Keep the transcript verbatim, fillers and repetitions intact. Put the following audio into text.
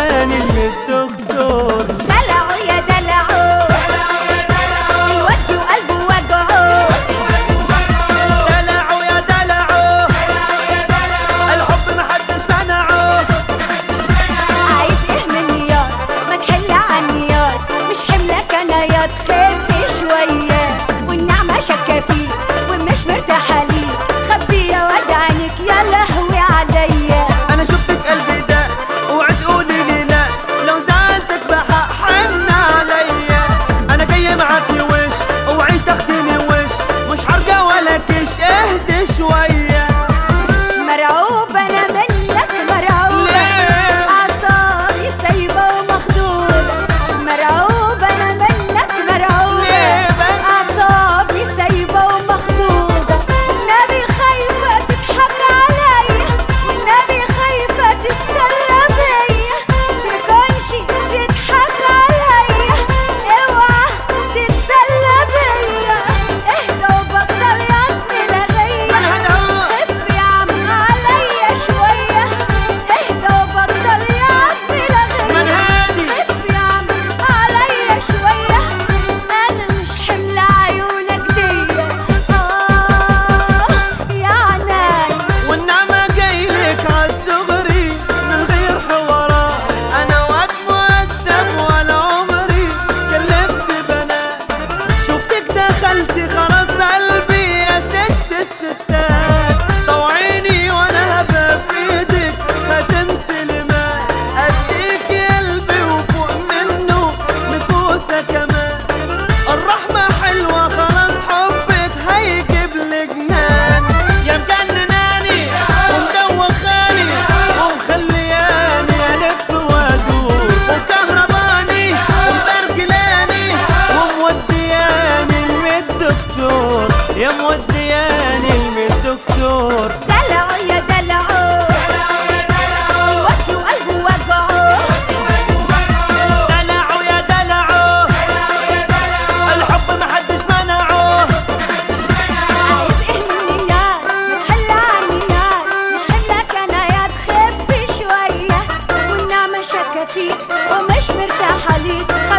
جناني الدكتور. دلعوا يا دلعوا الود وقلبه وجعه. دلعوا يا دلعوا الحب محدش منعه. عايز ايه مني ياض ما تحل عني ياض، مش حملك انا ياض خف شويه، والنعمه شكه فيك ومش مرتاحه ليك، خبي يا واد عينك يا لهوي عليا. انا شفتك قلبي ده اوعي تقولي لي لا، لو زعلتك بحق حن عليا. انا جاي معاكي وش اوعي تاخديني وش، مش حرجه ولا كش اهدي شويه. مرعوب انا منك مرعوبه، ليه؟ اعصابي سايبه ومخدوده. مرعوب انا منك مرعوبه، ليه بس؟ اعصابي سايبه ومخدوده. نبي خايفه تضحك عليا، نبي خايفه تتسلى بيا، تكونش تضحك عليا، اوعى تتسلى بيا. اهدى وبطل يا ملغيه، انا هدعو خف يا عم عليا شوية، اهدى وبطل يا عم من لغية، هادي. خف يا عم عليا شوية، أنا مش حمل عيونك دي. آه يا عناي والنعمة جايلك عالدغري من غير حوارات. أنا واد مؤدب ولا عمري كلمت بنات، شفتك دخلتي خلاص قلبي يا ست الستات. طوعيني وأنا هبقى في إيدك خاتم سليمان، أديك قلبي وفوق منه مكوسة كمان. الرحمة حلوة خلاص حبك هيجيب لي جنان، يا مجنناني ومدوخاني ومخلياني ألف وأدور، ومكهرباني ومبرجلاني ومودياني لميت دكتور، يا مودياني لميت دكتور. دلعوا يا دلعوا الوقت وقلبه وجعه. دلعوا يا دلعوا الحب محدش منعه. عايز ايه مني ياض ما تحل عني ياض، مش حملك انا ياض خف شوية، والنعمة شاكة فيك ومش مرتاحة ليك.